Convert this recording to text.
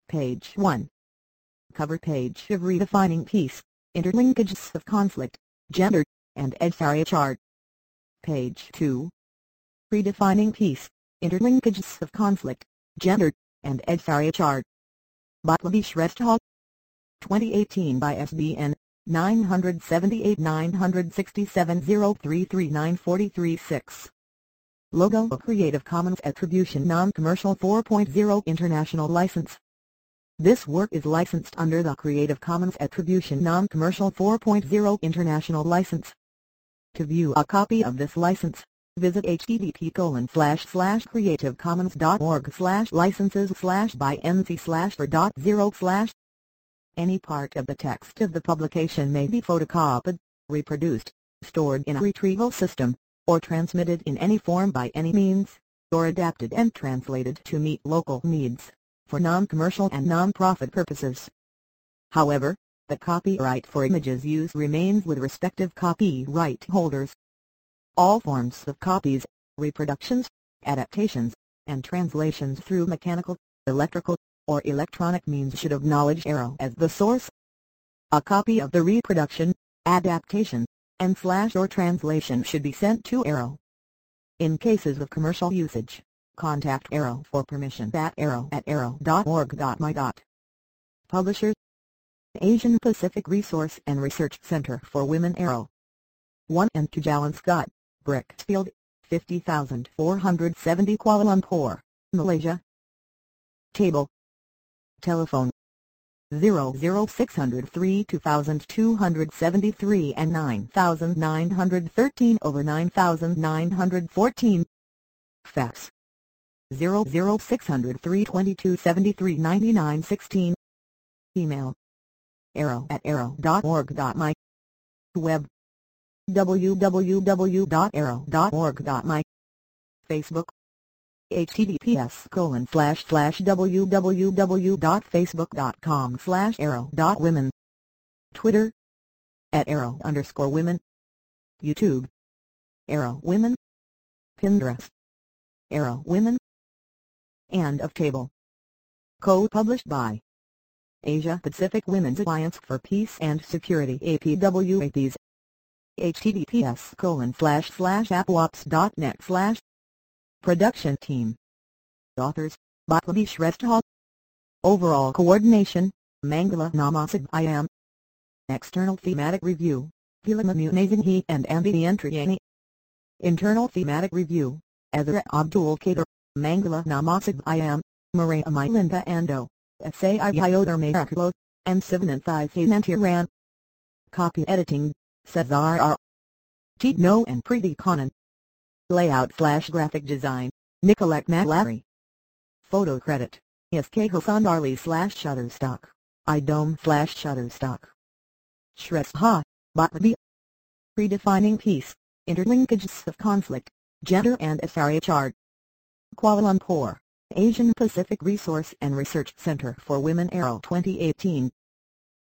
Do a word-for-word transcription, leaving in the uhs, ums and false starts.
Page one. Cover page of Redefining Peace, Interlinkages of Conflict, Gender, and S R H R. Page two. Redefining Peace, Interlinkages of Conflict, Gender, and S R H R. Batleby Shrestha. twenty eighteen by S B N nine seven eight nine six seven zero three three nine four three six. Logo Creative Commons Attribution Non-Commercial four point oh International License. This work is licensed under the Creative Commons Attribution Non-Commercial four point oh International License. To view a copy of this license, visit http colon slash slash creativecommons.org slash licenses slash by nc slash for dot zero slash. Any part of the text of the publication may be photocopied, reproduced, stored in a retrieval system, or transmitted in any form by any means, or adapted and translated to meet local needs, for non-commercial and non-profit purposes. However, the copyright for images used remains with respective copyright holders. All forms of copies, reproductions, adaptations, and translations through mechanical, electrical, or electronic means should acknowledge Arrow as the source. A copy of the reproduction, adaptation, and slash or translation should be sent to Arrow. In cases of commercial usage, contact Arrow for permission at arrow at arrow dot org dot my. Publishers: Asian Pacific Resource and Research Center for Women Arrow. one and two Jalan Scott, Brickfield, fifty thousand four hundred seventy Kuala Lumpur, Malaysia. Table. Telephone zero zero six zero three two two seven three and nine nine one three over nine nine one four. Fax zero zero six zero three two two seven three nine nine one six. Email arrow at arrow dot org dot my. Web w w w dot arrow dot org dot my. Facebook https colon slash slash www dot facebook dot com slash arrow dot women. Twitter at arrow underscore women. YouTube Arrow Women. Pinterest Arrow Women. End of table. Co-published by Asia Pacific Women's Alliance for Peace and Security A P W A Ps. https colon slash slash apwops dot net slash. Production team. Authors, Batleby Shrestha. Overall coordination, Mangala Namasig I am. External thematic review, Philima Munazinghi and Ambi Entriani. Internal thematic review, Ezra Abdul Kader, Mangala Namasig I am, Maria Mylinda Ando, S A I Iodar Miraculo, and Sivananthai Thanantiran. Copy editing, Cesar R. Tino and Preeti Kanan. Layout slash graphic design, Nicolette Malari. Photo credit, S K Hassan Arli slash Shutterstock, idome slash Shutterstock. Shrestha, Batleby. Redefining Peace, Interlinkages of Conflict, Gender and S R H R. Kuala Lumpur, Asian Pacific Resource and Research Center for Women Arrow twenty eighteen.